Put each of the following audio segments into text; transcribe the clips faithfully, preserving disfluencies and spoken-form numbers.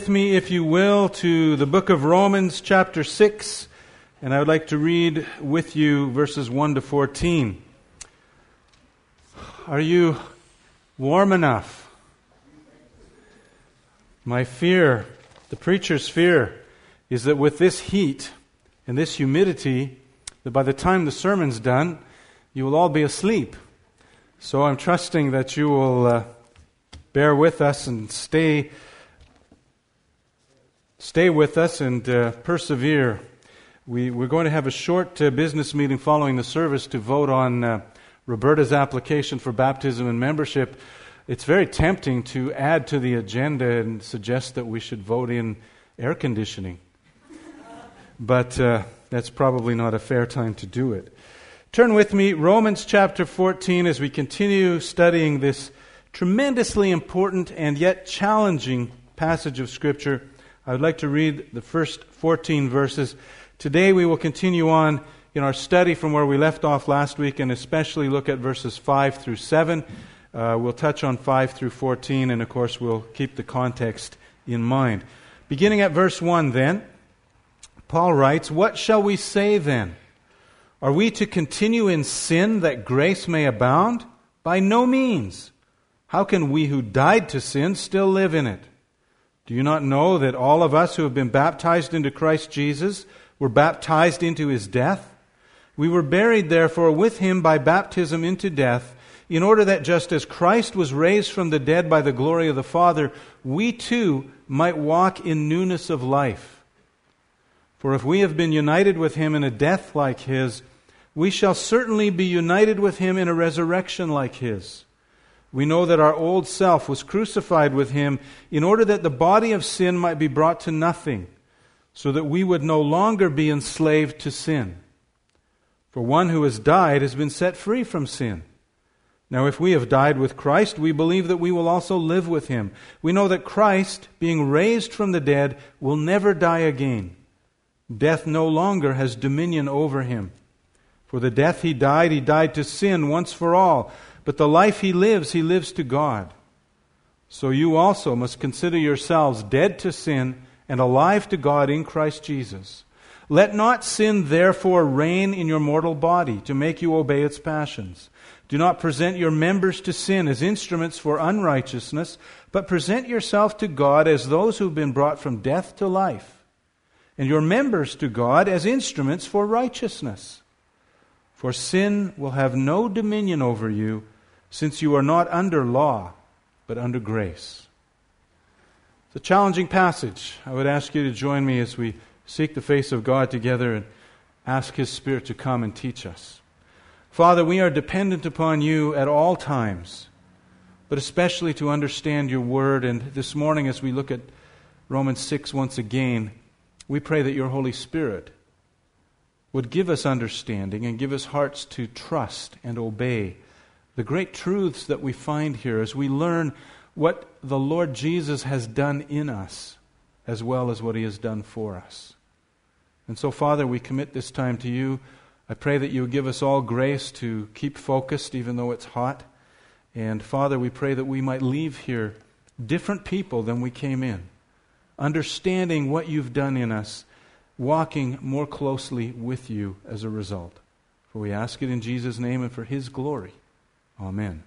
with me, if you will, to the book of Romans chapter six, and I would like to read with you verses one to fourteen. Are you warm enough? My fear, the preacher's fear, is that with this heat and this humidity, that by the time the sermon's done, you will all be asleep. So I'm trusting that you will uh, bear with us and stay stay with us and uh, persevere. We, we're going to have a short uh, business meeting following the service to vote on uh, Roberta's application for baptism and membership. It's very tempting to add to the agenda and suggest that we should vote in air conditioning. But uh, that's probably not a fair time to do it. Turn with me, Romans chapter fourteen, as we continue studying this tremendously important and yet challenging passage of Scripture. I would like to read the first fourteen verses. Today we will continue on in our study from where we left off last week, and especially look at verses five through seven. Uh, we'll touch on five through fourteen, and of course we'll keep the context in mind. Beginning at verse one then, Paul writes, "What shall we say then? Are we to continue in sin that grace may abound? By no means. How can we who died to sin still live in it? Do you not know that all of us who have been baptized into Christ Jesus were baptized into His death? We were buried therefore with Him by baptism into death, in order that just as Christ was raised from the dead by the glory of the Father, we too might walk in newness of life. For if we have been united with Him in a death like His, we shall certainly be united with Him in a resurrection like His. We know that our old self was crucified with Him in order that the body of sin might be brought to nothing, so that we would no longer be enslaved to sin. For one who has died has been set free from sin. Now if we have died with Christ, we believe that we will also live with Him. We know that Christ, being raised from the dead, will never die again. Death no longer has dominion over Him. For the death He died, He died to sin once for all. But the life He lives, He lives to God. So you also must consider yourselves dead to sin and alive to God in Christ Jesus. Let not sin therefore reign in your mortal body to make you obey its passions. Do not present your members to sin as instruments for unrighteousness, but present yourself to God as those who have been brought from death to life, and your members to God as instruments for righteousness. For sin will have no dominion over you, since you are not under law, but under grace." It's a challenging passage. I would ask you to join me as we seek the face of God together and ask His Spirit to come and teach us. Father, we are dependent upon You at all times, but especially to understand Your Word. And this morning, as we look at Romans six once again, we pray that Your Holy Spirit would give us understanding and give us hearts to trust and obey the great truths that we find here as we learn what the Lord Jesus has done in us as well as what He has done for us. And so, Father, we commit this time to You. I pray that You would give us all grace to keep focused even though it's hot. And Father, we pray that we might leave here different people than we came in, understanding what You've done in us, walking more closely with You as a result. For we ask it in Jesus' name and for His glory. Amen.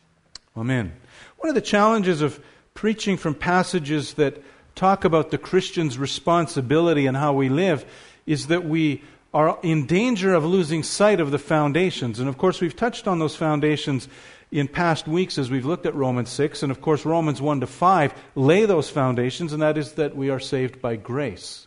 Amen. One of the challenges of preaching from passages that talk about the Christian's responsibility and how we live is that we are in danger of losing sight of the foundations. And of course, we've touched on those foundations in past weeks as we've looked at Romans six. And of course, Romans one to five lay those foundations, and that is that we are saved by grace.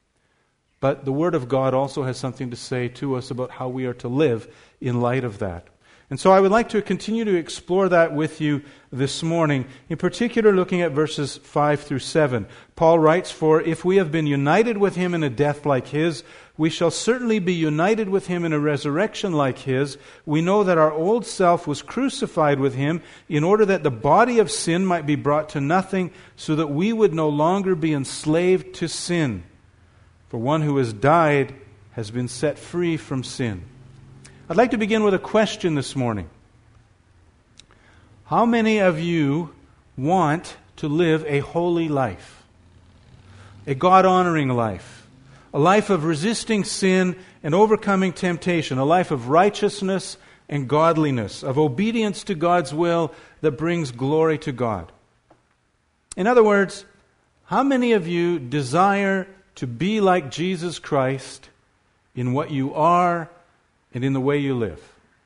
But the Word of God also has something to say to us about how we are to live in light of that. And so I would like to continue to explore that with you this morning, in particular looking at verses five through seven. Paul writes, "For if we have been united with Him in a death like His, we shall certainly be united with Him in a resurrection like His. We know that our old self was crucified with Him in order that the body of sin might be brought to nothing, so that we would no longer be enslaved to sin. For one who has died has been set free from sin." I'd like to begin with a question this morning. How many of you want to live a holy life? a God-honoring life, a life of resisting sin and overcoming temptation, a life of righteousness and godliness, of obedience to God's will that brings glory to God. In other words, how many of you desire to be like Jesus Christ in what you are and in the way you live?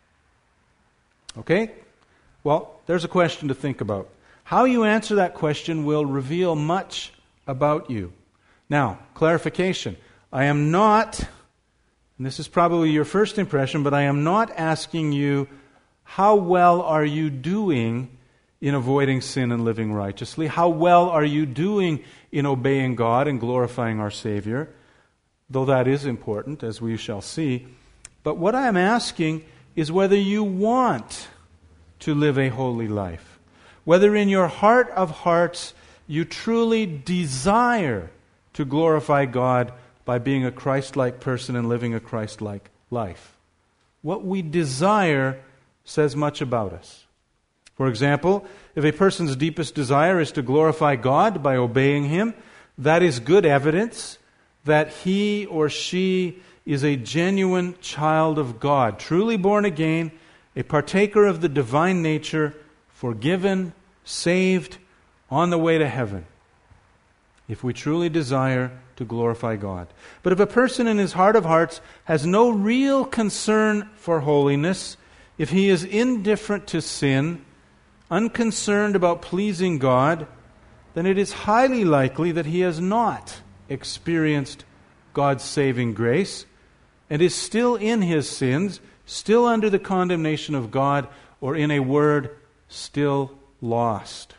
Okay? Well, there's a question to think about. How you answer that question will reveal much about you. Now, clarification. I am not, and this is probably your first impression, but I am not asking you, how well are you doing in avoiding sin and living righteously? How well are you doing in obeying God and glorifying our Savior? Though that is important, as we shall see. But what I am asking is whether you want to live a holy life. Whether in your heart of hearts you truly desire to glorify God by being a Christ-like person and living a Christ-like life. What we desire says much about us. For example, if a person's deepest desire is to glorify God by obeying Him, that is good evidence that he or she is a genuine child of God, truly born again, a partaker of the divine nature, forgiven, saved, on the way to heaven, if we truly desire to glorify God. But if a person in his heart of hearts has no real concern for holiness, if he is indifferent to sin, unconcerned about pleasing God, then it is highly likely that he has not experienced God's saving grace and is still in his sins, still under the condemnation of God, or in a word, still lost.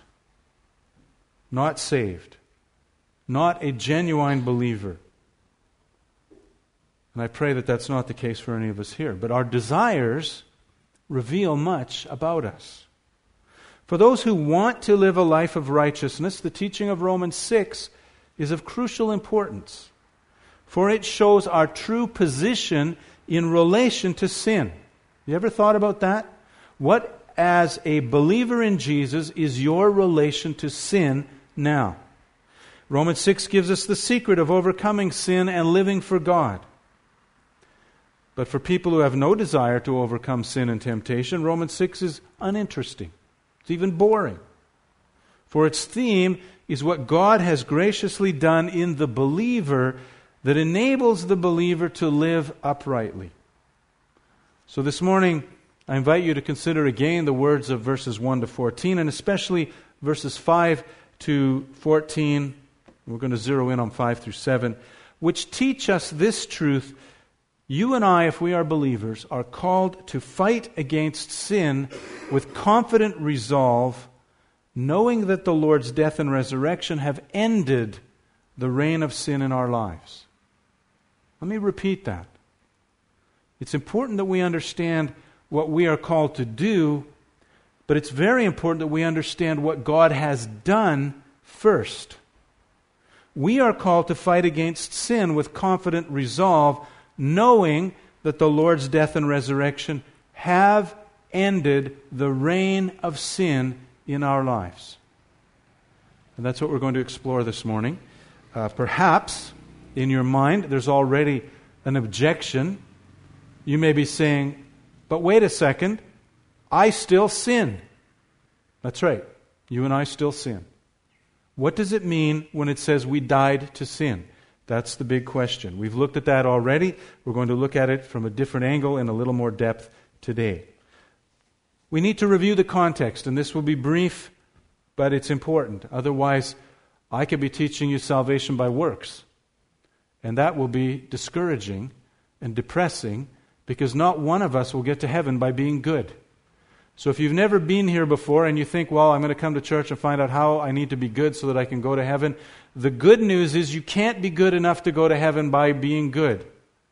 Not saved. Not a genuine believer. And I pray that that's not the case for any of us here. But our desires reveal much about us. For those who want to live a life of righteousness, the teaching of Romans six is of crucial importance. For it shows our true position in relation to sin. You ever thought about that? What, as a believer in Jesus, is your relation to sin now? Romans six gives us the secret of overcoming sin and living for God. But for people who have no desire to overcome sin and temptation, Romans six is uninteresting. It's even boring. For its theme is what God has graciously done in the believer that enables the believer to live uprightly. So this morning, I invite you to consider again the words of verses one to fourteen, and especially verses five to fourteen. We're going to zero in on five through seven, which teach us this truth. You and I, if we are believers, are called to fight against sin with confident resolve, knowing that the Lord's death and resurrection have ended the reign of sin in our lives. Let me repeat that. It's important that we understand what we are called to do, but it's very important that we understand what God has done first. We are called to fight against sin with confident resolve, knowing that the Lord's death and resurrection have ended the reign of sin in our lives. And that's what we're going to explore this morning. Uh, perhaps in your mind there's already an objection. You may be saying, but wait a second, I still sin. That's right, you and I still sin. What does it mean when it says we died to sin? That's the big question. We've looked at that already. We're going to look at it from a different angle and a little more depth today. We need to review the context, and this will be brief, but it's important. Otherwise, I could be teaching you salvation by works, and that will be discouraging and depressing, because not one of us will get to heaven by being good. So if you've never been here before and you think, well, I'm going to come to church and find out how I need to be good so that I can go to heaven, the good news is you can't be good enough to go to heaven by being good.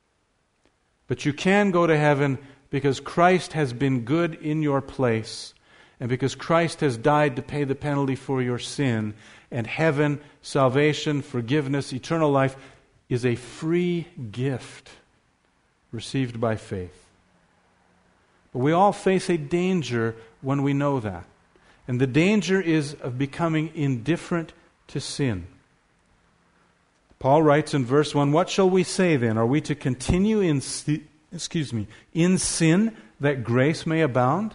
But you can go to heaven because Christ has been good in your place, and because Christ has died to pay the penalty for your sin. And heaven, salvation, forgiveness, eternal life is a free gift received by faith. But we all face a danger when we know that. And the danger is of becoming indifferent to sin. Paul writes in verse one, "What shall we say then? Are we to continue in si- excuse me, in sin that grace may abound?"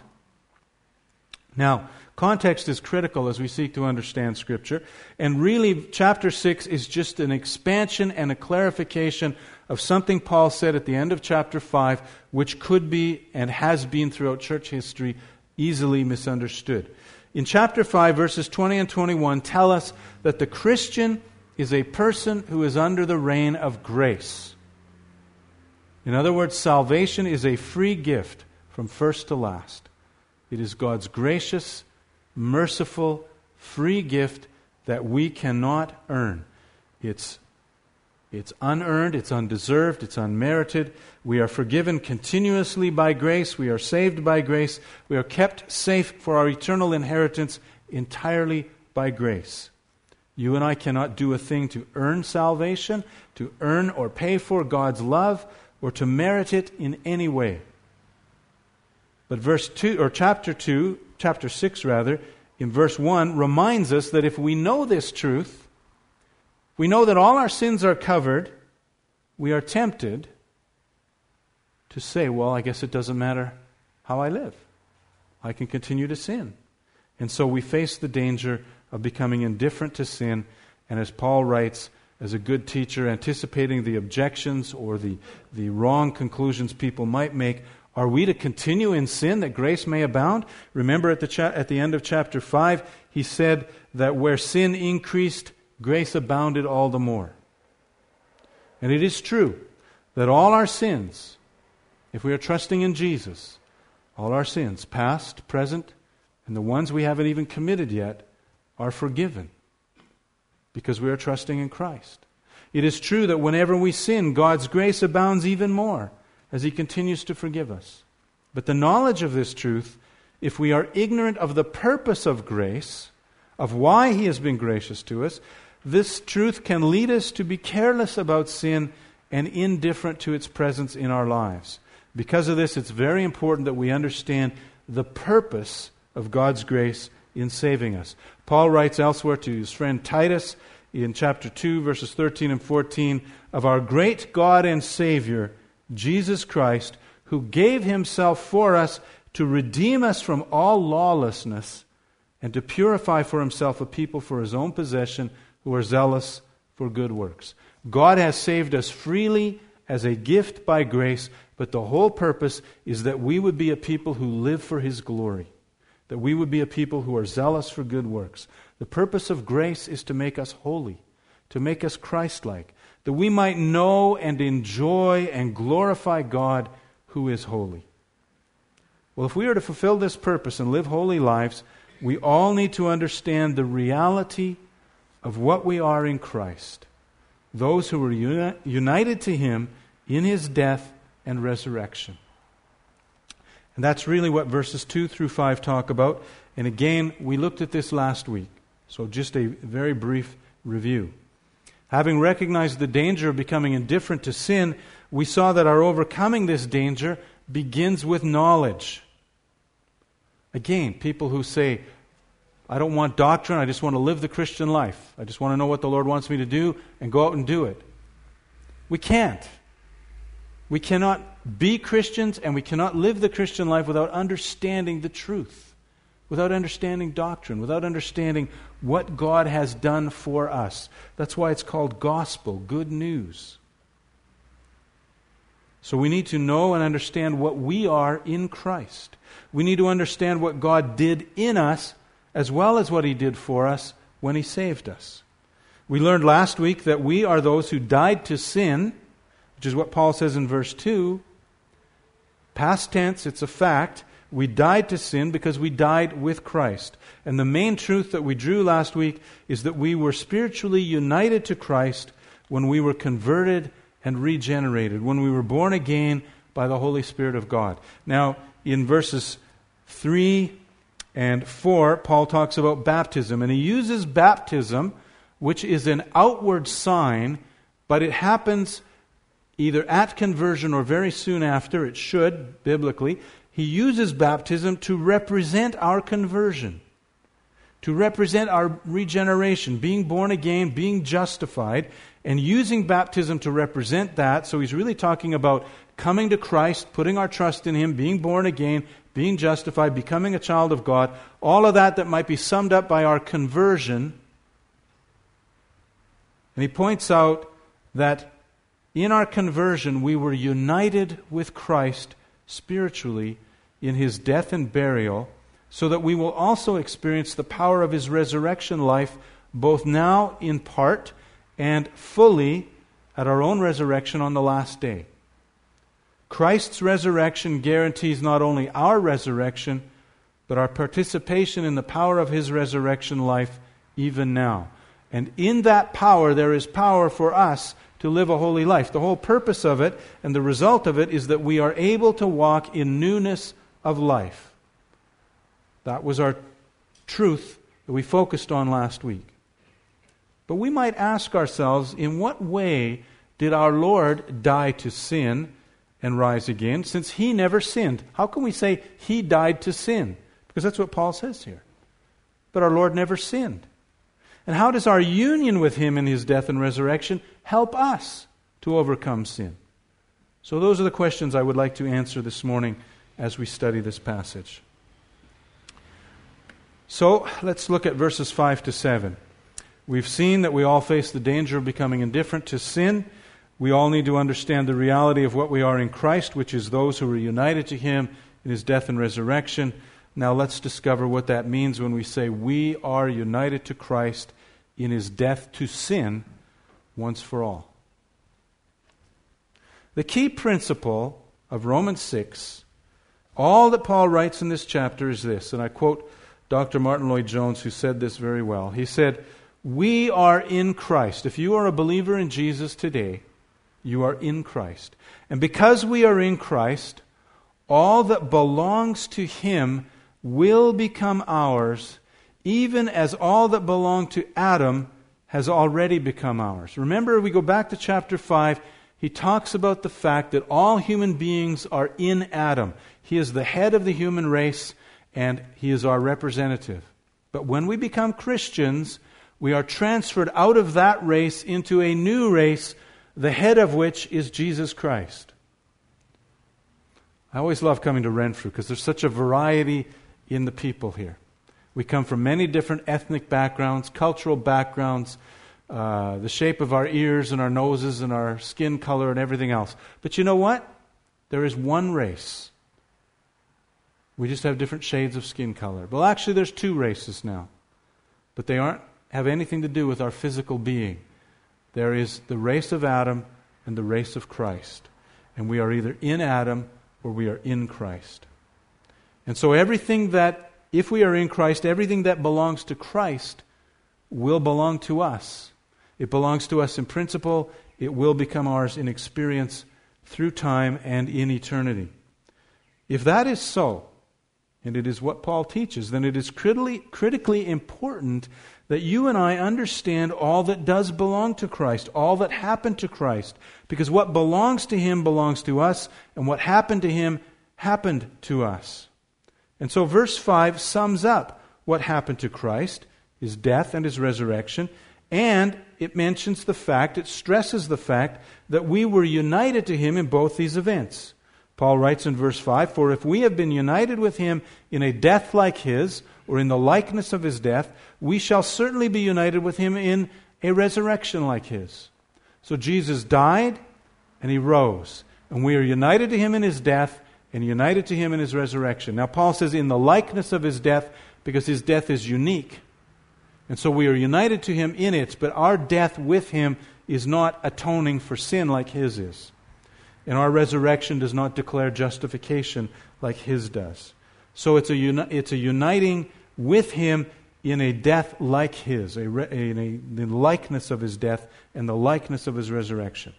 Now, context is critical as we seek to understand Scripture, and really chapter six is just an expansion and a clarification of something Paul said at the end of chapter five, which could be and has been throughout church history easily misunderstood. In chapter five, verses twenty and twenty-one tell us that the Christian is a person who is under the reign of grace. In other words, salvation is a free gift from first to last. It is God's gracious, merciful, free gift that we cannot earn. It's, it's unearned, it's undeserved, it's unmerited. We are forgiven continuously by grace. We are saved by grace. We are kept safe for our eternal inheritance entirely by grace. You and I cannot do a thing to earn salvation, to earn or pay for God's love, or to merit it in any way. But verse two, or chapter two, chapter six rather, in verse one, reminds us that if we know this truth, we know that all our sins are covered, we are tempted to say, well, I guess it doesn't matter how I live. I can continue to sin. And so we face the danger of becoming indifferent to sin, and as Paul writes, as a good teacher, anticipating the objections or the, the wrong conclusions people might make, are we to continue in sin that grace may abound? Remember at the cha- at the end of chapter five, he said that where sin increased, grace abounded all the more. And it is true that all our sins, if we are trusting in Jesus, all our sins, past, present, and the ones we haven't even committed yet, are forgiven because we are trusting in Christ. It is true that whenever we sin, God's grace abounds even more as He continues to forgive us. But the knowledge of this truth, if we are ignorant of the purpose of grace, of why He has been gracious to us, this truth can lead us to be careless about sin and indifferent to its presence in our lives. Because of this, it's very important that we understand the purpose of God's grace in saving us. Paul writes elsewhere to his friend Titus in chapter two, verses thirteen and fourteen, of our great God and Savior, Jesus Christ, who gave Himself for us to redeem us from all lawlessness and to purify for Himself a people for His own possession who are zealous for good works. God has saved us freely as a gift by grace, but the whole purpose is that we would be a people who live for His glory, that we would be a people who are zealous for good works. The purpose of grace is to make us holy, to make us Christ-like, that we might know and enjoy and glorify God who is holy. Well, if we are to fulfill this purpose and live holy lives, we all need to understand the reality of what we are in Christ, those who were uni- united to Him in His death and resurrection. And that's really what verses two through five talk about. And again, we looked at this last week, so just a very brief review. Having recognized the danger of becoming indifferent to sin, we saw that our overcoming this danger begins with knowledge. Again, people who say, I don't want doctrine, I just want to live the Christian life. I just want to know what the Lord wants me to do and go out and do it. We can't. We cannot be Christians and we cannot live the Christian life without understanding the truth, without understanding doctrine, without understanding what God has done for us. That's why it's called gospel, good news. So we need to know and understand what we are in Christ. We need to understand what God did in us as well as what He did for us when He saved us. We learned last week that we are those who died to sin, which is what Paul says in verse two. Past tense, it's a fact. We died to sin because we died with Christ. And the main truth that we drew last week is that we were spiritually united to Christ when we were converted and regenerated, when we were born again by the Holy Spirit of God. Now, in verses three and four, Paul talks about baptism, and he uses baptism, which is an outward sign, but it happens either at conversion or very soon after. It should, biblically. He uses baptism to represent our conversion. to represent our regeneration, being born again, being justified, and using baptism to represent that. So he's really talking about coming to Christ, putting our trust in Him, being born again, being justified, becoming a child of God, all of that that might be summed up by our conversion. And he points out that in our conversion we were united with Christ spiritually in His death and burial, so that we will also experience the power of His resurrection life, both now in part and fully at our own resurrection on the last day. Christ's resurrection guarantees not only our resurrection, but our participation in the power of His resurrection life even now. And in that power, there is power for us to live a holy life. The whole purpose of it and the result of it is that we are able to walk in newness of life. That was our truth that we focused on last week. But we might ask ourselves, in what way did our Lord die to sin and rise again, since He never sinned? How can we say He died to sin? Because that's what Paul says here. But our Lord never sinned. And how does our union with Him in His death and resurrection help us to overcome sin? So those are the questions I would like to answer this morning as we study this passage. So let's look at verses five to seven. We've seen that we all face the danger of becoming indifferent to sin. We all need to understand the reality of what we are in Christ, which is those who are united to Him in His death and resurrection. Now let's discover what that means when we say we are united to Christ in His death to sin once for all. The key principle of Romans six, all that Paul writes in this chapter is this, and I quote Doctor Martin Lloyd-Jones, who said this very well. He said, "We are in Christ." If you are a believer in Jesus today, you are in Christ. And because we are in Christ, all that belongs to Him will become ours, even as all that belonged to Adam has already become ours. Remember, we go back to chapter five, he talks about the fact that all human beings are in Adam. He is the head of the human race, and He is our representative. But when we become Christians, we are transferred out of that race into a new race, the head of which is Jesus Christ. I always love coming to Renfrew because there's such a variety in the people here. We come from many different ethnic backgrounds, cultural backgrounds, uh, the shape of our ears and our noses and our skin color and everything else. But you know what? There is one race. We just have different shades of skin color. Well, actually, there's two races now. But they aren't have anything to do with our physical being. There is the race of Adam and the race of Christ. And we are either in Adam or we are in Christ. And so everything that, if we are in Christ, everything that belongs to Christ will belong to us. It belongs to us in principle. It will become ours in experience through time and in eternity. If that is so, and it is what Paul teaches, then it is critically, critically important that you and I understand all that does belong to Christ, all that happened to Christ. Because what belongs to Him belongs to us, and what happened to Him happened to us. And so verse five sums up what happened to Christ, His death and His resurrection, and it mentions the fact, it stresses the fact that we were united to Him in both these events. Paul writes in verse five, "For if we have been united with Him in a death like His, or in the likeness of His death, we shall certainly be united with Him in a resurrection like His." So Jesus died and He rose. And we are united to Him in His death and united to Him in His resurrection. Now Paul says in the likeness of His death, because His death is unique. And so we are united to Him in it, but our death with Him is not atoning for sin like His is. And our resurrection does not declare justification like His does. So it's a uni- it's a uniting with Him in a death like His, a re- in a, the likeness of His death and the likeness of His resurrection.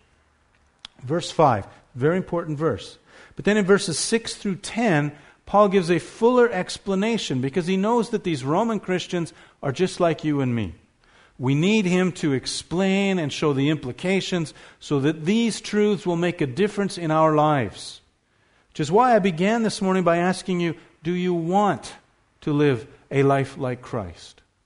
Verse five, very important verse. But then in verses six through ten, Paul gives a fuller explanation because he knows that these Roman Christians are just like you and me. We need him to explain and show the implications so that these truths will make a difference in our lives. Which is why I began this morning by asking you, do you want to live a life like Christ?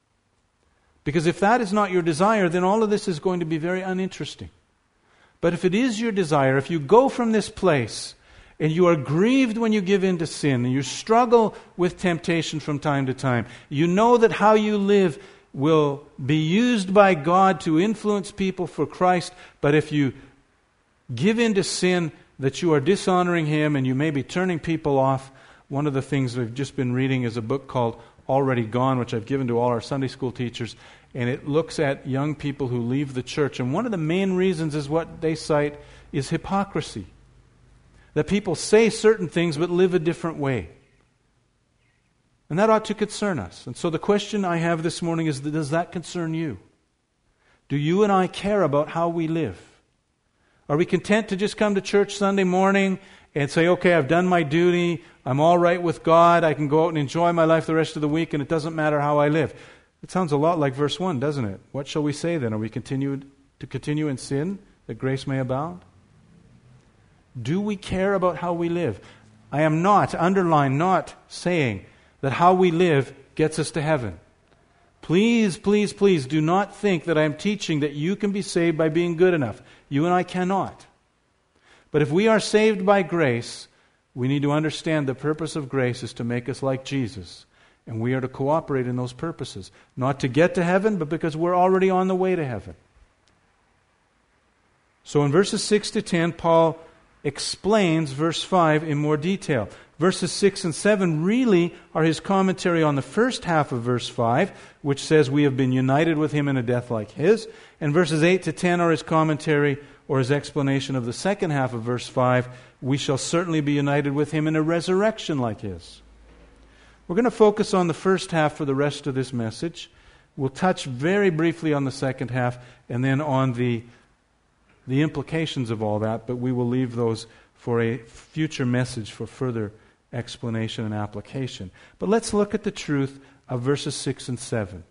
Because if that is not your desire, then all of this is going to be very uninteresting. But if it is your desire, if you go from this place and you are grieved when you give in to sin, and you struggle with temptation from time to time, you know that how you live will be used by God to influence people for Christ, but if you give in to sin, that you are dishonoring Him and you may be turning people off. One of the things we've just been reading is a book called Already Gone, which I've given to all our Sunday school teachers, and it looks at young people who leave the church. And one of the main reasons is what they cite is hypocrisy. That people say certain things but live a different way. And that ought to concern us. And so the question I have this morning is, does that concern you? Do you and I care about how we live? Are we content to just come to church Sunday morning and say, okay, I've done my duty, I'm all right with God, I can go out and enjoy my life the rest of the week, and it doesn't matter how I live? It sounds a lot like verse one, doesn't it? What shall we say then? Are we continued to continue in sin, that grace may abound? Do we care about how we live? I am not, underline, not saying that how we live gets us to heaven. Please, please, please do not think that I am teaching that you can be saved by being good enough. You and I cannot. But if we are saved by grace, we need to understand the purpose of grace is to make us like Jesus. And we are to cooperate in those purposes. Not to get to heaven, but because we're already on the way to heaven. So in verses six to ten, Paul explains verse five in more detail. Verses six and seven really are his commentary on the first half of verse five, which says we have been united with Him in a death like His. And verses eight to ten are his commentary or his explanation of the second half of verse five, we shall certainly be united with Him in a resurrection like His. We're going to focus on the first half for the rest of this message. We'll touch very briefly on the second half and then on the, the implications of all that, but we will leave those for a future message for further explanation and application. But let's look at the truth of verses six and seven.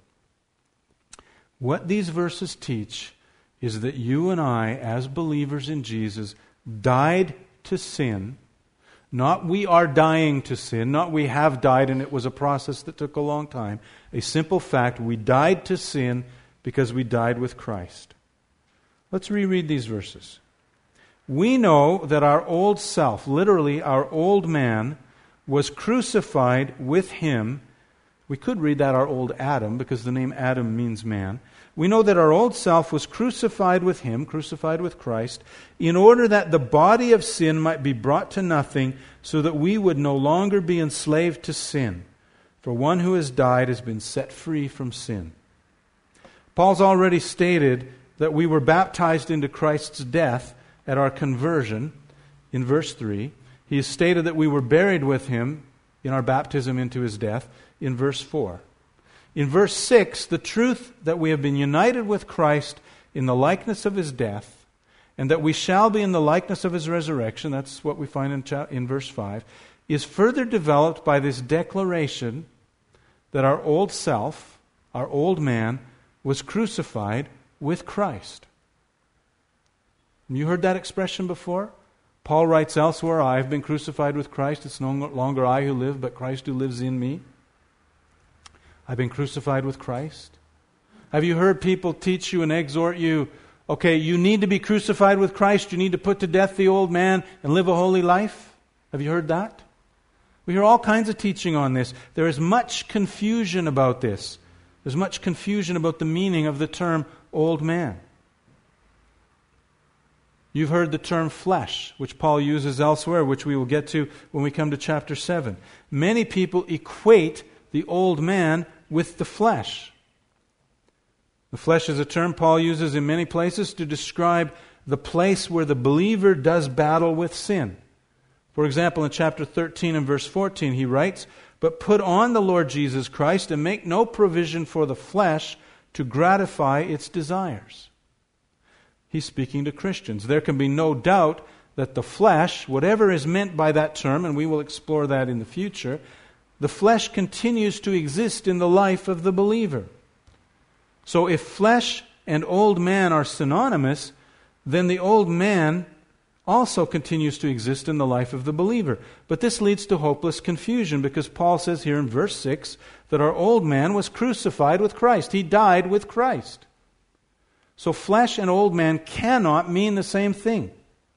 What these verses teach is that you and I, as believers in Jesus, died to sin. Not we are dying to sin, not we have died and it was a process that took a long time. A simple fact, we died to sin because we died with Christ. Let's reread these verses. We know that our old self, literally our old man, was crucified with Him. We could read that our old Adam, because the name Adam means man. We know that our old self was crucified with Him, crucified with Christ, in order that the body of sin might be brought to nothing, so that we would no longer be enslaved to sin. For one who has died has been set free from sin. Paul's already stated that we were baptized into Christ's death at our conversion in verse three. He has stated that we were buried with Him in our baptism into His death in verse four. In verse six, the truth that we have been united with Christ in the likeness of His death, and that we shall be in the likeness of His resurrection, that's what we find in, cha- in verse five, is further developed by this declaration that our old self, our old man, was crucified with Christ. You heard that expression before? Paul writes elsewhere, I have been crucified with Christ. It's no longer I who live, but Christ who lives in me. I've been crucified with Christ. Have you heard people teach you and exhort you, okay, you need to be crucified with Christ, you need to put to death the old man and live a holy life? Have you heard that? We hear all kinds of teaching on this. There is much confusion about this. There's much confusion about the meaning of the term old man. You've heard the term flesh, which Paul uses elsewhere, which we will get to when we come to chapter seven. Many people equate the old man with the flesh. The flesh is a term Paul uses in many places to describe the place where the believer does battle with sin. For example, in chapter thirteen and verse fourteen, he writes, "But put on the Lord Jesus Christ and make no provision for the flesh to gratify its desires." He's speaking to Christians. There can be no doubt that the flesh, whatever is meant by that term, and we will explore that in the future, the flesh continues to exist in the life of the believer. So if flesh and old man are synonymous, then the old man also continues to exist in the life of the believer. But this leads to hopeless confusion, because Paul says here in verse six that our old man was crucified with Christ. He died with Christ. So flesh and old man cannot mean the same thing.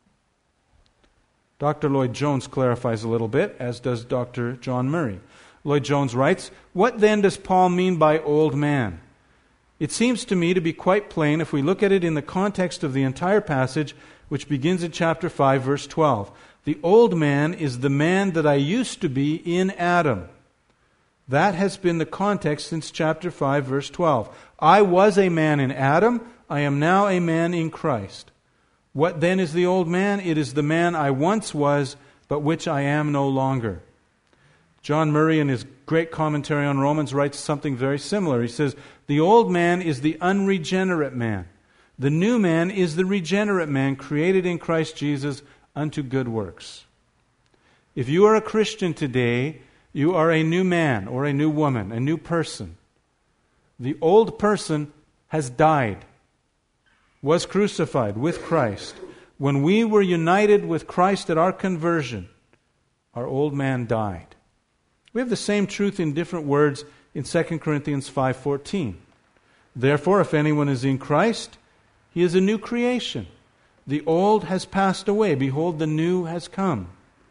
Doctor Lloyd Jones clarifies a little bit, as does Doctor John Murray. Lloyd Jones writes, "What then does Paul mean by old man? It seems to me to be quite plain if we look at it in the context of the entire passage, which begins in chapter five, verse twelve. The old man is the man that I used to be in Adam." That has been the context since chapter five, verse twelve. I was a man in Adam, I am now a man in Christ. What then is the old man? It is the man I once was, but which I am no longer. John Murray, in his great commentary on Romans, writes something very similar. He says, the old man is the unregenerate man. The new man is the regenerate man, created in Christ Jesus unto good works. If you are a Christian today, you are a new man or a new woman, a new person. The old person has died, was crucified with Christ. When we were united with Christ at our conversion, our old man died. We have the same truth in different words in Second Corinthians five fourteen. Therefore, if anyone is in Christ, he is a new creation. The old has passed away. Behold, the new has come.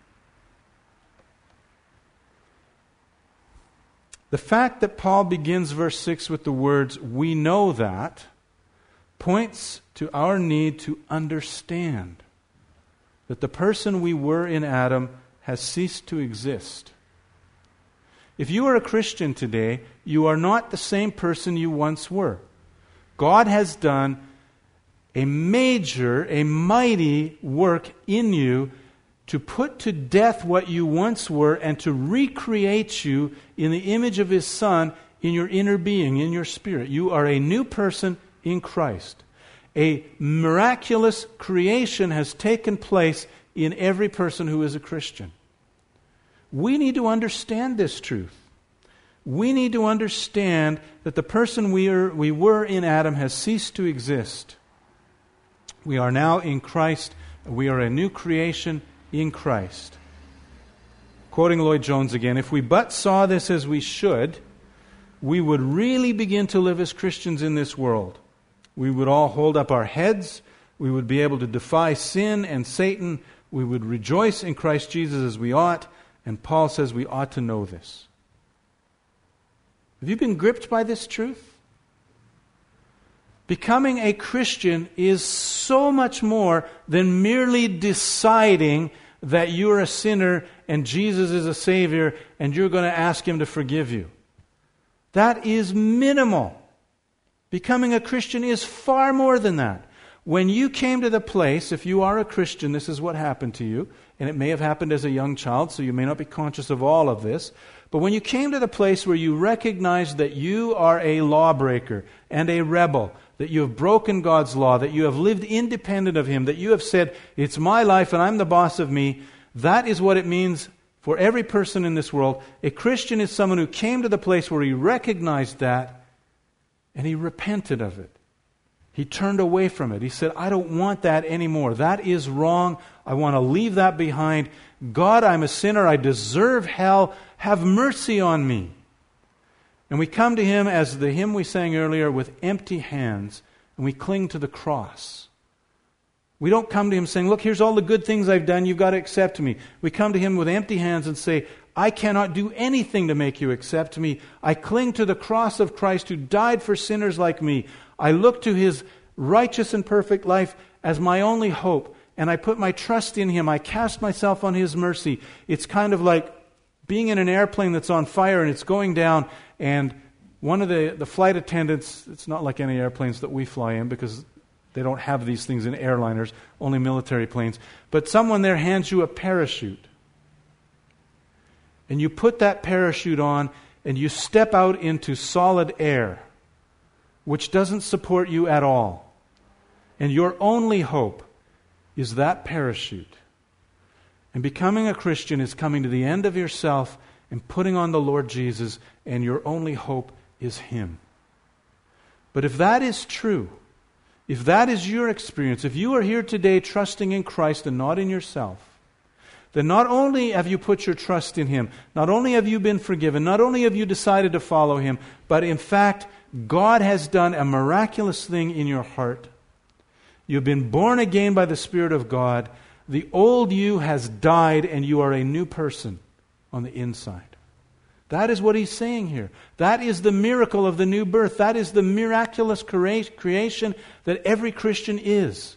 The fact that Paul begins verse six with the words, we know that, points to our need to understand that the person we were in Adam has ceased to exist. If you are a Christian today, you are not the same person you once were. God has done a major, a mighty work in you to put to death what you once were and to recreate you in the image of His Son in your inner being, in your spirit. You are a new person in Christ. A miraculous creation has taken place in every person who is a Christian. We need to understand this truth. We need to understand that the person we are, we were in Adam has ceased to exist. We are now in Christ. We are a new creation in Christ. Quoting Lloyd Jones again, if we but saw this as we should, we would really begin to live as Christians in this world. We would all hold up our heads. We would be able to defy sin and Satan. We would rejoice in Christ Jesus as we ought. And Paul says we ought to know this. Have you been gripped by this truth? Becoming a Christian is so much more than merely deciding that you're a sinner and Jesus is a Savior and you're going to ask Him to forgive you. That is minimal. Becoming a Christian is far more than that. When you came to the place, if you are a Christian, this is what happened to you, and it may have happened as a young child, so you may not be conscious of all of this, but when you came to the place where you recognized that you are a lawbreaker and a rebel, that you have broken God's law, that you have lived independent of Him, that you have said, it's my life and I'm the boss of me, that is what it means for every person in this world. A Christian is someone who came to the place where he recognized that and he repented of it. He turned away from it. He said, I don't want that anymore. That is wrong. I want to leave that behind. God, I'm a sinner. I deserve hell. Have mercy on me. And we come to Him, as the hymn we sang earlier, with empty hands, and we cling to the cross. We don't come to Him saying, look, here's all the good things I've done. You've got to accept me. We come to Him with empty hands and say, I cannot do anything to make you accept me. I cling to the cross of Christ who died for sinners like me. I look to His righteous and perfect life as my only hope, and I put my trust in Him. I cast myself on His mercy. It's kind of like being in an airplane that's on fire and it's going down, and one of the, the flight attendants, it's not like any airplanes that we fly in because they don't have these things in airliners, only military planes, but someone there hands you a parachute. And you put that parachute on and you step out into solid air, which doesn't support you at all. And your only hope is that parachute. And becoming a Christian is coming to the end of yourself and putting on the Lord Jesus, and your only hope is Him. But if that is true, if that is your experience, if you are here today trusting in Christ and not in yourself, then not only have you put your trust in Him, not only have you been forgiven, not only have you decided to follow Him, but in fact, God has done a miraculous thing in your heart. You've been born again by the Spirit of God. The old you has died and you are a new person on the inside. That is what he's saying here. That is the miracle of the new birth. That is the miraculous crea- creation that every Christian is.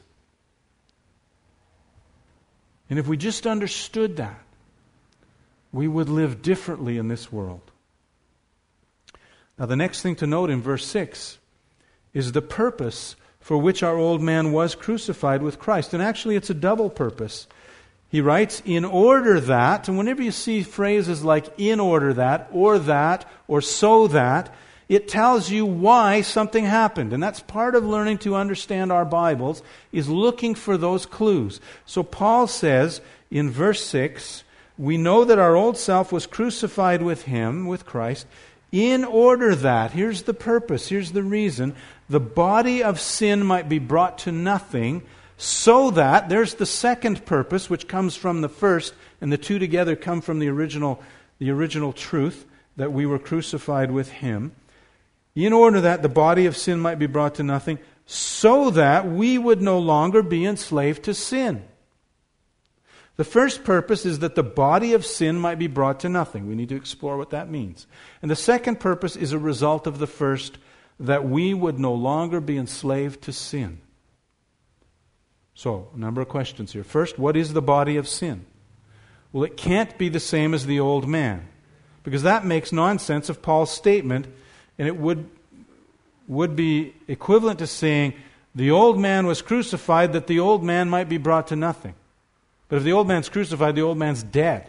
And if we just understood that, we would live differently in this world. Now the next thing to note in verse six is the purpose for which our old man was crucified with Christ. And actually it's a double purpose. He writes, in order that, and whenever you see phrases like in order that, or that, or so that, it tells you why something happened. And that's part of learning to understand our Bibles, is looking for those clues. So Paul says in verse six, we know that our old self was crucified with Him, with Christ, in order that, here's the purpose, here's the reason, the body of sin might be brought to nothing, so that, there's the second purpose, which comes from the first, and the two together come from the original, the original truth, that we were crucified with Him, in order that the body of sin might be brought to nothing, so that we would no longer be enslaved to sin. The first purpose is that the body of sin might be brought to nothing. We need to explore what that means. And the second purpose is a result of the first, that we would no longer be enslaved to sin. So, a number of questions here. First, what is the body of sin? Well, it can't be the same as the old man, because that makes nonsense of Paul's statement, and it would, would be equivalent to saying the old man was crucified that the old man might be brought to nothing. But if the old man's crucified, the old man's dead.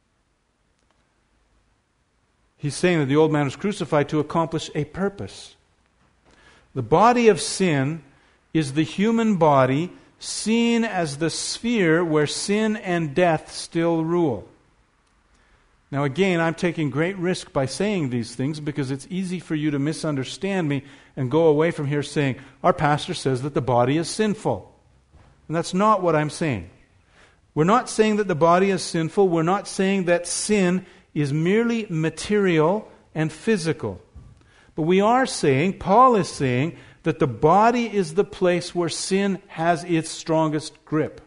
He's saying that the old man was crucified to accomplish a purpose. The body of sin is the human body seen as the sphere where sin and death still rule. Now again, I'm taking great risk by saying these things because it's easy for you to misunderstand me and go away from here saying, our pastor says that the body is sinful. And that's not what I'm saying. We're not saying that the body is sinful. We're not saying that sin is merely material and physical. But we are saying, Paul is saying, that the body is the place where sin has its strongest grip.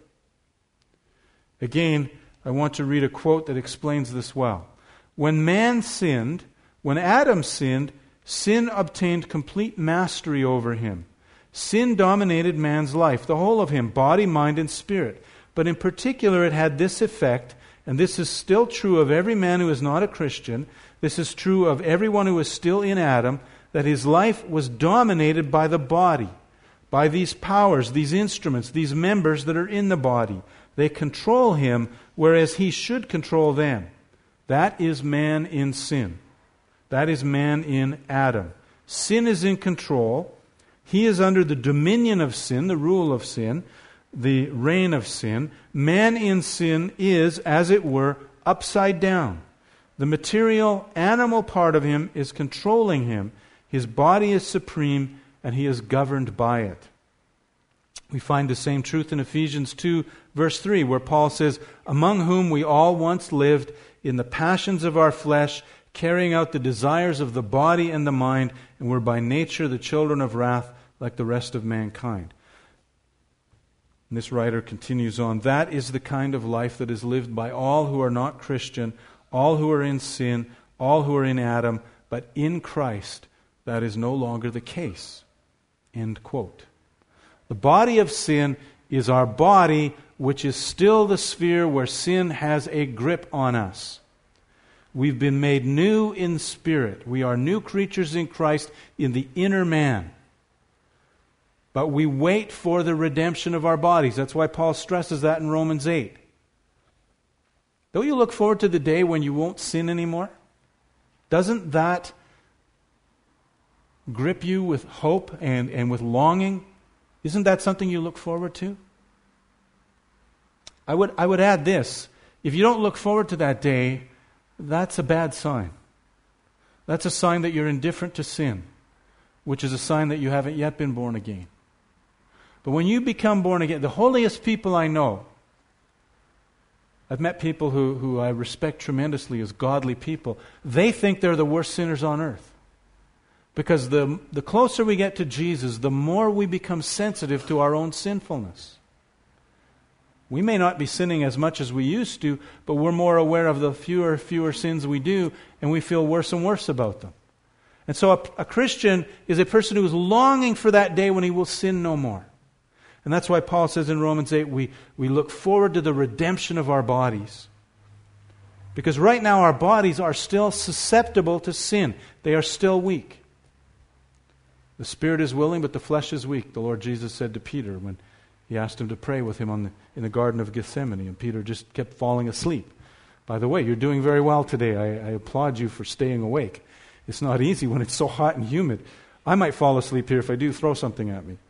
Again, I want to read a quote that explains this well. When man sinned, when Adam sinned, sin obtained complete mastery over him. Sin dominated man's life, the whole of him, body, mind, and spirit. But in particular, it had this effect, and this is still true of every man who is not a Christian. This is true of everyone who is still in Adam, that his life was dominated by the body, by these powers, these instruments, these members that are in the body. They control him, whereas he should control them. That is man in sin. That is man in Adam. Sin is in control. He is under the dominion of sin, the rule of sin, the reign of sin. Man in sin is, as it were, upside down. The material, animal part of him is controlling him. His body is supreme, and he is governed by it. We find the same truth in Ephesians two, verse three, where Paul says, among whom we all once lived in the passions of our flesh, carrying out the desires of the body and the mind, and were by nature the children of wrath like the rest of mankind. And this writer continues on, that is the kind of life that is lived by all who are not Christian, all who are in sin, all who are in Adam, but in Christ that is no longer the case. End quote. The body of sin is our body, which is still the sphere where sin has a grip on us. We've been made new in spirit. We are new creatures in Christ in the inner man. But we wait for the redemption of our bodies. That's why Paul stresses that in Romans eight. Don't you look forward to the day when you won't sin anymore? Doesn't that grip you with hope and, and with longing? Isn't that something you look forward to? I would I would add this. If you don't look forward to that day, that's a bad sign. That's a sign that you're indifferent to sin, which is a sign that you haven't yet been born again. But when you become born again, the holiest people I know, I've met people who, who I respect tremendously as godly people, they think they're the worst sinners on earth. Because the, the closer we get to Jesus, the more we become sensitive to our own sinfulness. We may not be sinning as much as we used to, but we're more aware of the fewer fewer sins we do, and we feel worse and worse about them. And so a, a Christian is a person who is longing for that day when he will sin no more. And that's why Paul says in Romans eight, we, we look forward to the redemption of our bodies. Because right now our bodies are still susceptible to sin. They are still weak. The spirit is willing, but the flesh is weak, the Lord Jesus said to Peter when he asked him to pray with him on the, in the Garden of Gethsemane, and Peter just kept falling asleep. By the way, you're doing very well today. I, I applaud you for staying awake. It's not easy when it's so hot and humid. I might fall asleep here if I do. Throw something at me.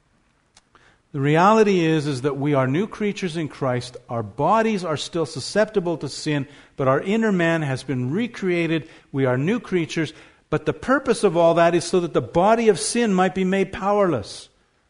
The reality is, is that we are new creatures in Christ. Our bodies are still susceptible to sin, but our inner man has been recreated. We are new creatures. But the purpose of all that is so that the body of sin might be made powerless.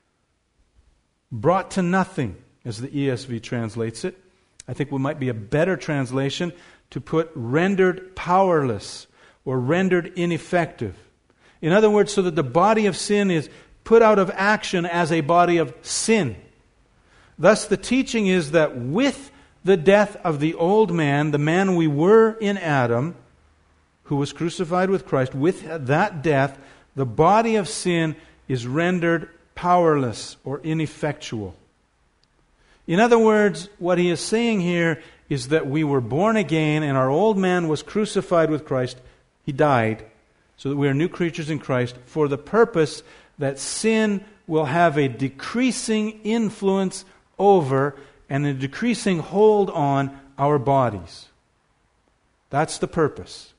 Brought to nothing, as the E S V translates it. I think what might be a better translation to put rendered powerless or rendered ineffective. In other words, so that the body of sin is put out of action as a body of sin. Thus, the teaching is that with the death of the old man, the man we were in Adam, who was crucified with Christ, with that death, the body of sin is rendered powerless or ineffectual. In other words, what he is saying here is that we were born again and our old man was crucified with Christ. He died so that we are new creatures in Christ for the purpose that sin will have a decreasing influence over and a decreasing hold on our bodies. That's the purpose.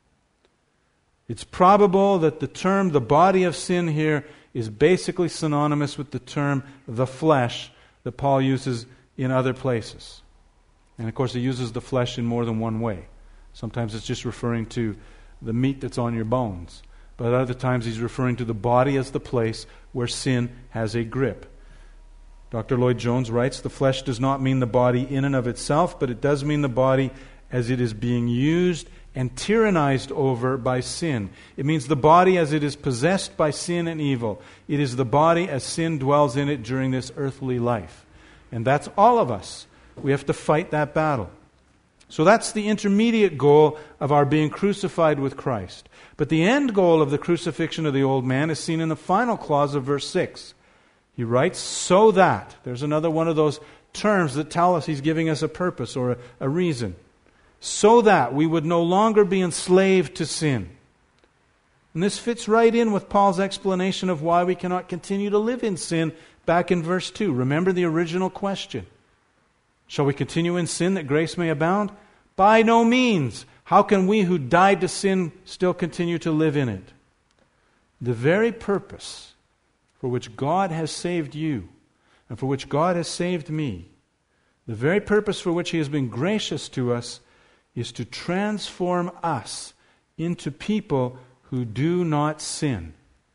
It's probable that the term the body of sin here is basically synonymous with the term the flesh that Paul uses in other places. And of course he uses the flesh in more than one way. Sometimes it's just referring to the meat that's on your bones. But at other times he's referring to the body as the place where sin has a grip. Doctor Lloyd Jones writes, the flesh does not mean the body in and of itself, but it does mean the body as it is being used and tyrannized over by sin. It means the body as it is possessed by sin and evil. It is the body as sin dwells in it during this earthly life. And that's all of us. We have to fight that battle. So that's the intermediate goal of our being crucified with Christ. But the end goal of the crucifixion of the old man is seen in the final clause of verse six. He writes, so that. There's another one of those terms that tell us he's giving us a purpose or a, a reason. So that we would no longer be enslaved to sin. And this fits right in with Paul's explanation of why we cannot continue to live in sin back in verse two. Remember the original question. Shall we continue in sin that grace may abound? By no means. How can we who died to sin still continue to live in it? The very purpose for which God has saved you and for which God has saved me, the very purpose for which He has been gracious to us is to transform us into people who do not sin.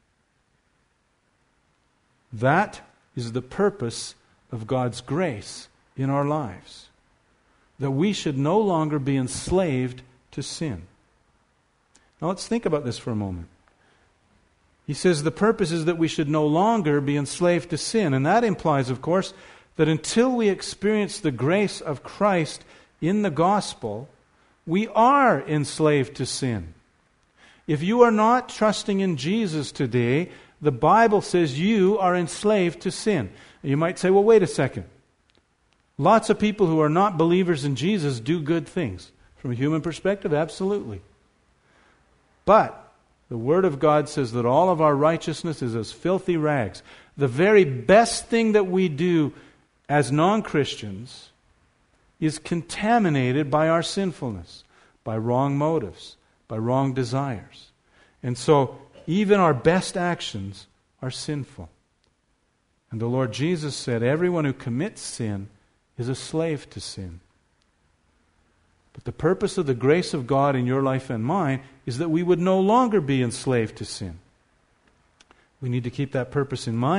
That is the purpose of God's grace in our lives. That we should no longer be enslaved to sin. Now let's think about this for a moment. He says the purpose is that we should no longer be enslaved to sin. And that implies, of course, that until we experience the grace of Christ in the gospel, we are enslaved to sin. If you are not trusting in Jesus today, the Bible says you are enslaved to sin. You might say, well, wait a second. Lots of people who are not believers in Jesus do good things. From a human perspective, absolutely. But the Word of God says that all of our righteousness is as filthy rags. The very best thing that we do as non-Christians is contaminated by our sinfulness, by wrong motives, by wrong desires. And so even our best actions are sinful. And the Lord Jesus said, everyone who commits sin is a slave to sin. But the purpose of the grace of God in your life and mine is that we would no longer be enslaved to sin. We need to keep that purpose in mind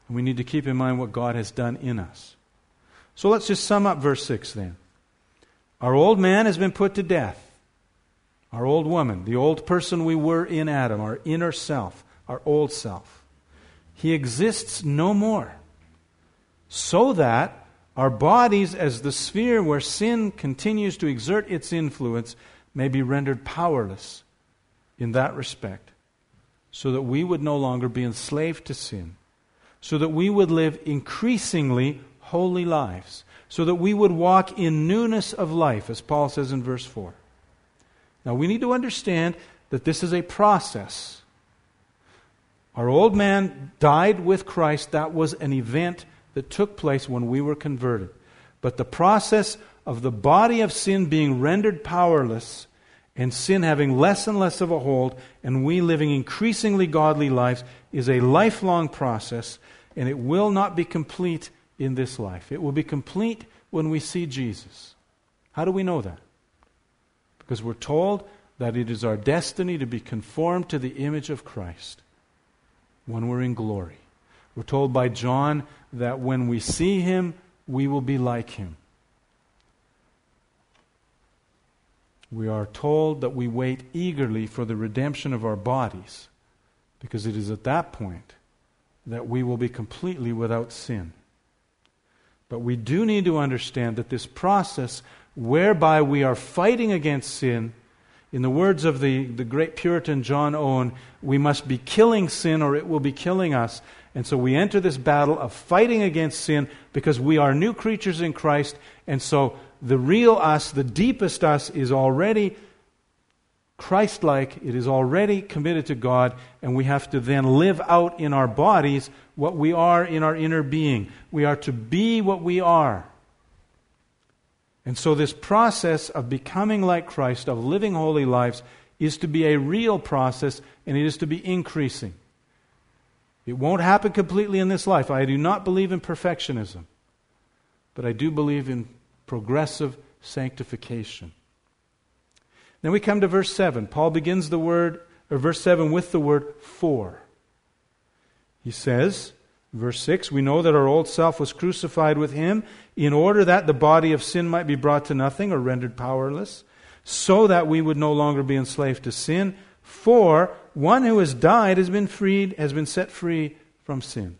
And we need to keep in mind what God has done in us. So let's just sum up verse six then. Our old man has been put to death. Our old woman, the old person we were in Adam, our inner self, our old self. He exists no more. So that our bodies, as the sphere where sin continues to exert its influence, may be rendered powerless in that respect, so that we would no longer be enslaved to sin, so that we would live increasingly holy lives, so that we would walk in newness of life, as Paul says in verse four. Now we need to understand that this is a process. Our old man died with Christ. That was an event that took place when we were converted. But the process of the body of sin being rendered powerless and sin having less and less of a hold and we living increasingly godly lives is a lifelong process, and it will not be complete in this life. It will be complete when we see Jesus. How do we know that? Because we're told that it is our destiny to be conformed to the image of Christ when we're in glory. We're told by John that when we see Him, we will be like Him. We are told that we wait eagerly for the redemption of our bodies, because it is at that point that we will be completely without sin. But we do need to understand that this process whereby we are fighting against sin, in the words of the, the great Puritan John Owen, we must be killing sin or it will be killing us. And so we enter this battle of fighting against sin because we are new creatures in Christ. And so the real us, the deepest us, is already Christ-like. It is already committed to God. And we have to then live out in our bodies what we are in our inner being. We are to be what we are. And so this process of becoming like Christ, of living holy lives, is to be a real process, and it is to be increasing. It won't happen completely in this life. I do not believe in perfectionism, but I do believe in progressive sanctification. Then we come to verse seven. Paul begins the word, or verse seven with the word for. He says, verse six, we know that our old self was crucified with Him in order that the body of sin might be brought to nothing or rendered powerless, so that we would no longer be enslaved to sin. For one who has died has been freed, has been set free from sin.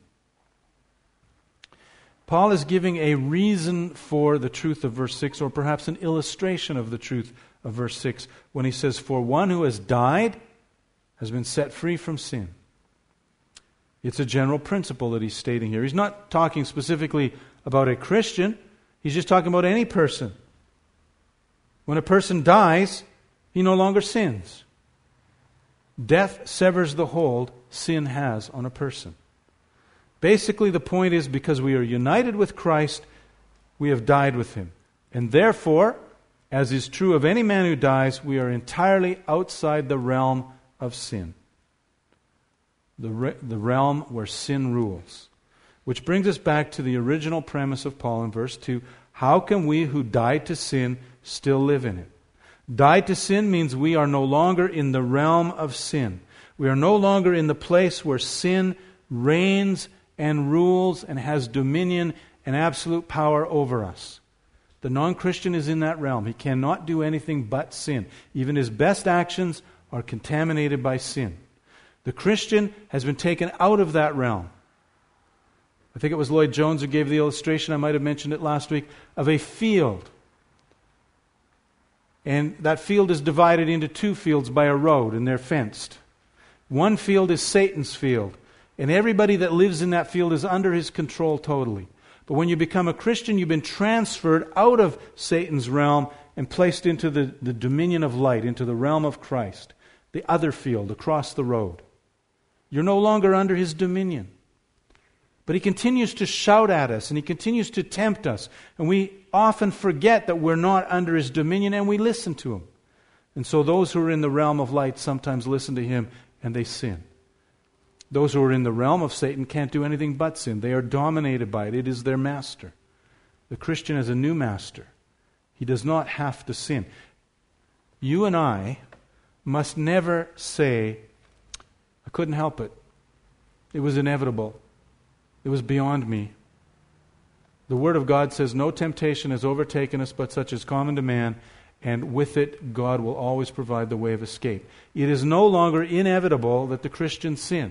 Paul is giving a reason for the truth of verse six, or perhaps an illustration of the truth of verse six, when he says, for one who has died has been set free from sin. It's a general principle that he's stating here. He's not talking specifically about a Christian. He's just talking about any person. When a person dies, he no longer sins. Death severs the hold sin has on a person. Basically, the point is, because we are united with Christ, we have died with Him. And therefore, as is true of any man who dies, we are entirely outside the realm of sin. The, re- the realm where sin rules. Which brings us back to the original premise of Paul in verse two. How can we who died to sin still live in it? Died to sin means we are no longer in the realm of sin. We are no longer in the place where sin reigns and rules and has dominion and absolute power over us. The non-Christian is in that realm. He cannot do anything but sin. Even his best actions are contaminated by sin. The Christian has been taken out of that realm. I think it was Lloyd Jones who gave the illustration, I might have mentioned it last week, of a field. And that field is divided into two fields by a road, and they're fenced. One field is Satan's field, and everybody that lives in that field is under his control totally. But when you become a Christian, you've been transferred out of Satan's realm and placed into the, the dominion of light, into the realm of Christ, the other field across the road. You're no longer under his dominion. But he continues to shout at us, and he continues to tempt us. And we often forget that we're not under his dominion, and we listen to him. And so those who are in the realm of light sometimes listen to him, and they sin. Those who are in the realm of Satan can't do anything but sin. They are dominated by it. It is their master. The Christian is a new master. He does not have to sin. You and I must never say, I couldn't help it. It was inevitable. It was beyond me. The Word of God says, no temptation has overtaken us but such as common to man, and with it God will always provide the way of escape. It is no longer inevitable that the Christian sin.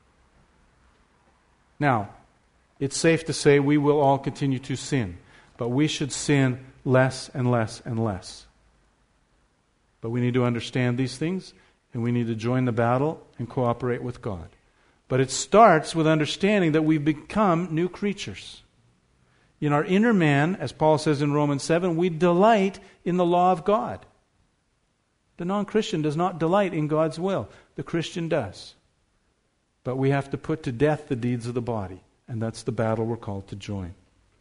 Now, it's safe to say we will all continue to sin, but we should sin less and less and less. But we need to understand these things, and we need to join the battle and cooperate with God. But it starts with understanding that we've become new creatures. In our inner man, as Paul says in Romans seven, we delight in the law of God. The non-Christian does not delight in God's will. The Christian does. But we have to put to death the deeds of the body, and that's the battle we're called to join.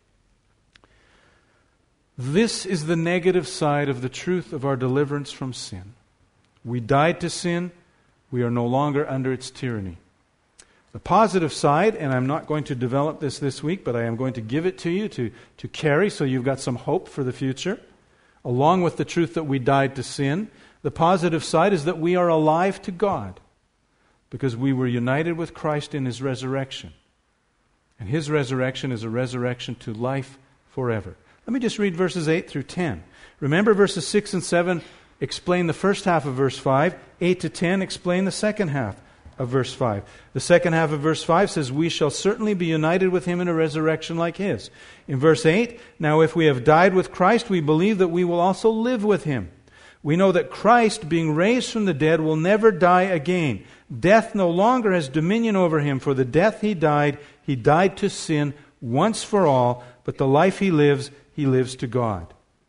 This is the negative side of the truth of our deliverance from sin. We died to sin. We are no longer under its tyranny. The positive side, and I'm not going to develop this this week, but I am going to give it to you to, to carry so you've got some hope for the future, along with the truth that we died to sin. The positive side is that we are alive to God because we were united with Christ in His resurrection. And His resurrection is a resurrection to life forever. Let me just read verses eight through ten. Remember, verses six and seven explain the first half of verse five. eight to ten explain the second half of verse five. The second half of verse five says, we shall certainly be united with Him in a resurrection like His. In verse eight, now if we have died with Christ, we believe that we will also live with Him. We know that Christ, being raised from the dead, will never die again. Death no longer has dominion over Him, for the death He died, He died to sin once for all, but the life He lives, He lives to God.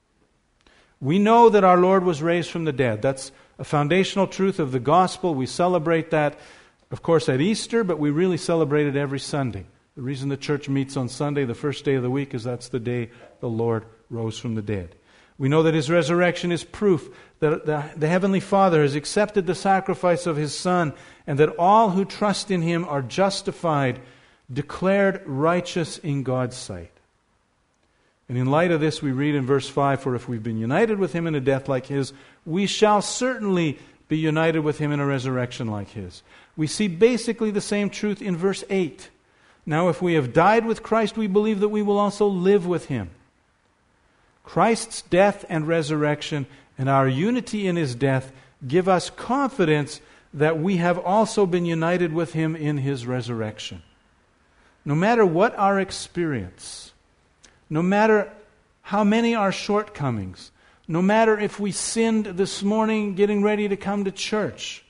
We know that our Lord was raised from the dead. That's a foundational truth of the gospel. We celebrate that, of course, at Easter, but we really celebrate it every Sunday. The reason the church meets on Sunday, the first day of the week, is that's the day the Lord rose from the dead. We know that His resurrection is proof that the, the Heavenly Father has accepted the sacrifice of His Son, and that all who trust in Him are justified, declared righteous in God's sight. And in light of this, we read in verse five, for if we've been united with Him in a death like His, we shall certainly be united with Him in a resurrection like His. We see basically the same truth in verse eight. Now, if we have died with Christ, we believe that we will also live with Him. Christ's death and resurrection and our unity in His death give us confidence that we have also been united with Him in His resurrection. No matter what our experience, no matter how many our shortcomings, no matter if we sinned this morning getting ready to come to church,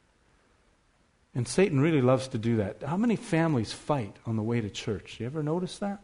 and Satan really loves to do that. How many families fight on the way to church? You ever notice that?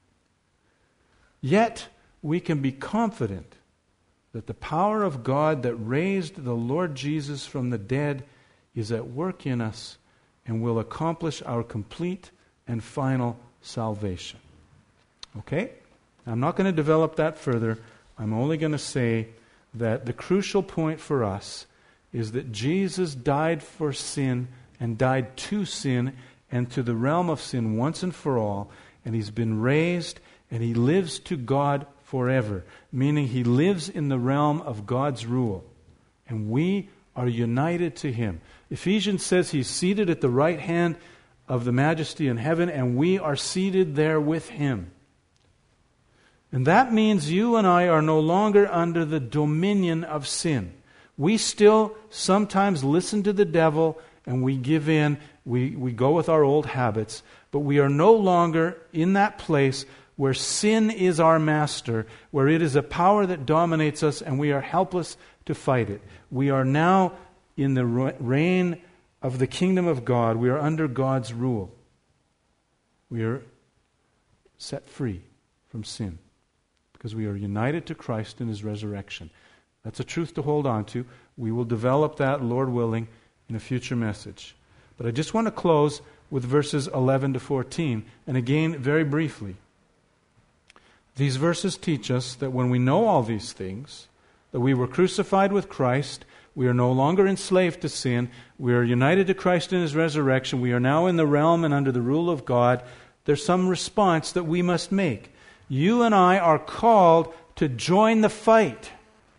Yet, we can be confident that the power of God that raised the Lord Jesus from the dead is at work in us and will accomplish our complete and final salvation. Okay? I'm not going to develop that further. I'm only going to say that the crucial point for us is that Jesus died for sin and died to sin and to the realm of sin once and for all, and He's been raised and He lives to God forever, meaning He lives in the realm of God's rule, and we are united to Him. Ephesians says He's seated at the right hand of the Majesty in heaven, and we are seated there with Him. And that means you and I are no longer under the dominion of sin. We still sometimes listen to the devil and we give in, we, we go with our old habits, but we are no longer in that place where sin is our master, where it is a power that dominates us and we are helpless to fight it. We are now in the reign of the kingdom of God. We are under God's rule. We are set free from sin because we are united to Christ in His resurrection. That's a truth to hold on to. We will develop that, Lord willing, in a future message. But I just want to close with verses eleven to fourteen, and again, very briefly. These verses teach us that when we know all these things, that we were crucified with Christ, we are no longer enslaved to sin, we are united to Christ in His resurrection, we are now in the realm and under the rule of God, there's some response that we must make. You and I are called to join the fight.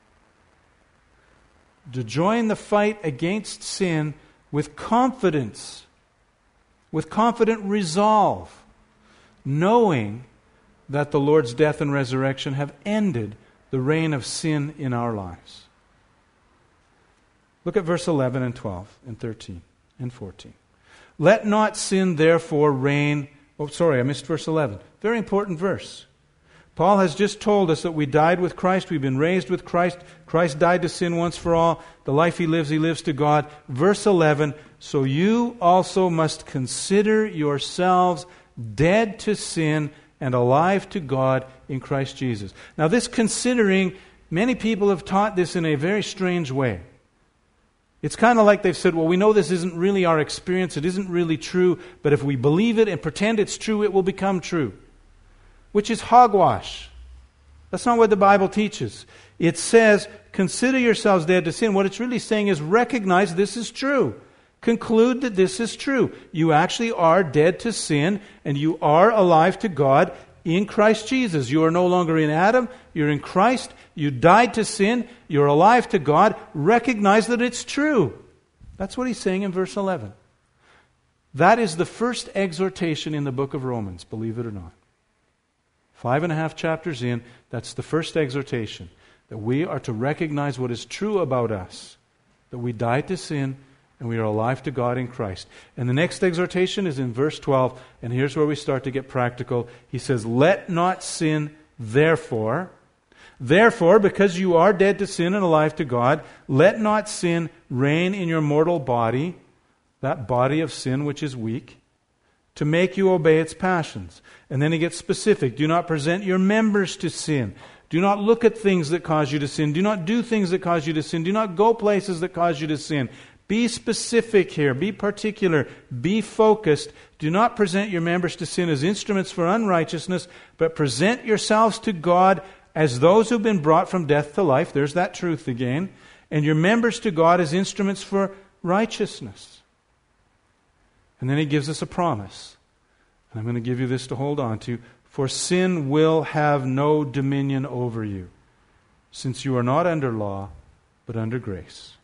To join the fight against sin with confidence, with confident resolve, knowing that the Lord's death and resurrection have ended the reign of sin in our lives. Look at verse eleven and twelve and thirteen and fourteen. Let not sin therefore reign. Oh, sorry, I missed verse eleven. Very important verse. Paul has just told us that we died with Christ, we've been raised with Christ. Christ died to sin once for all. The life he lives, he lives to God. Verse eleven, so you also must consider yourselves dead to sin and alive to God in Christ Jesus. Now this considering, many people have taught this in a very strange way. It's kind of like they've said, well, we know this isn't really our experience, it isn't really true, but if we believe it and pretend it's true, it will become true. Which is hogwash. That's not what the Bible teaches. It says, consider yourselves dead to sin. What it's really saying is recognize this is true. Conclude that this is true. You actually are dead to sin and you are alive to God in Christ Jesus. You are no longer in Adam, you're in Christ. You died to sin, you're alive to God. Recognize that it's true. That's what he's saying in verse eleven. That is the first exhortation in the book of Romans, believe it or not. Five and a half chapters in, that's the first exhortation. That we are to recognize what is true about us. That we died to sin and we are alive to God in Christ. And the next exhortation is in verse twelve, and here's where we start to get practical. He says, let not sin therefore, therefore, because you are dead to sin and alive to God, let not sin reign in your mortal body, that body of sin which is weak, to make you obey its passions. And then he gets specific. Do not present your members to sin. Do not look at things that cause you to sin. Do not do things that cause you to sin. Do not go places that cause you to sin. Be specific here. Be particular. Be focused. Do not present your members to sin as instruments for unrighteousness, but present yourselves to God as those who've been brought from death to life. There's that truth again. And your members to God as instruments for righteousness. And then he gives us a promise. And I'm going to give you this to hold on to. For sin will have no dominion over you, since you are not under law, but under grace.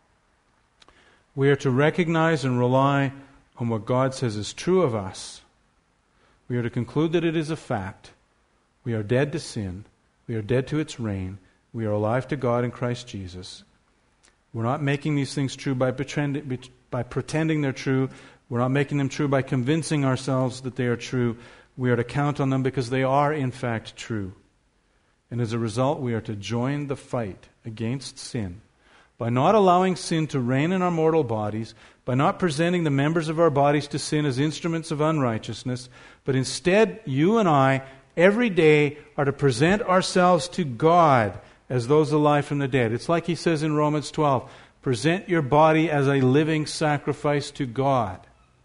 We are to recognize and rely on what God says is true of us. We are to conclude that it is a fact. We are dead to sin. We are dead to its reign. We are alive to God in Christ Jesus. We're not making these things true by pretending, by pretending they're true. We're not making them true by convincing ourselves that they are true. We are to count on them because they are in fact true. And as a result, we are to join the fight against sin by not allowing sin to reign in our mortal bodies, by not presenting the members of our bodies to sin as instruments of unrighteousness, but instead, you and I, every day, are to present ourselves to God as those alive from the dead. It's like he says in Romans twelve, present your body as a living sacrifice to God.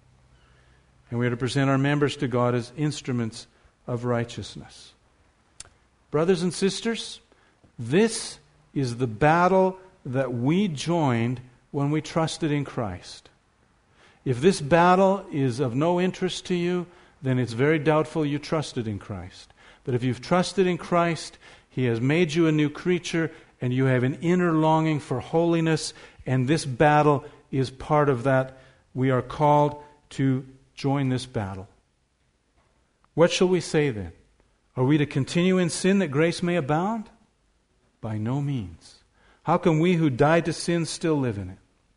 And we are to present our members to God as instruments of righteousness. Brothers and sisters, this is the battle that we joined when we trusted in Christ. If this battle is of no interest to you, then it's very doubtful you trusted in Christ. But if you've trusted in Christ, he has made you a new creature, and you have an inner longing for holiness, and this battle is part of that. We are called to join this battle. What shall we say then? Are we to continue in sin that grace may abound? By no means. How can we who died to sin still live in it?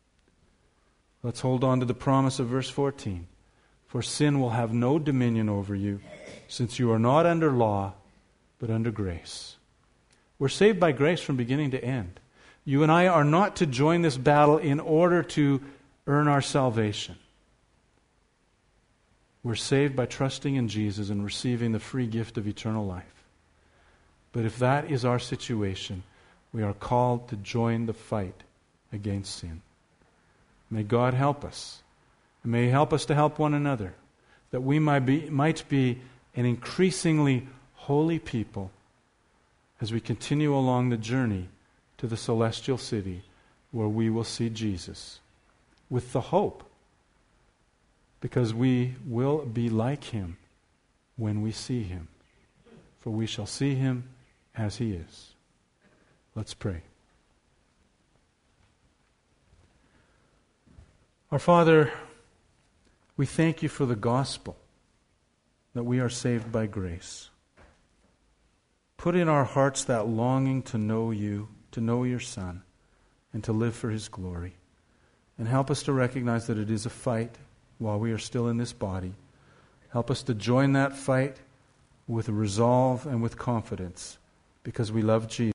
Let's hold on to the promise of verse fourteen. For sin will have no dominion over you, since you are not under law, but under grace. We're saved by grace from beginning to end. You and I are not to join this battle in order to earn our salvation. We're saved by trusting in Jesus and receiving the free gift of eternal life. But if that is our situation, we are called to join the fight against sin. May God help us. And may He help us to help one another, that we might be, might be an increasingly holy people as we continue along the journey to the celestial city where we will see Jesus with the hope, because we will be like Him when we see Him, for we shall see Him as He is. Let's pray. Our Father, we thank You for the gospel. that we are saved by grace. Put in our hearts that longing to know you, to know your Son, and to live for his glory. And help us to recognize that it is a fight while we are still in this body. Help us to join that fight with resolve and with confidence, because we love Jesus.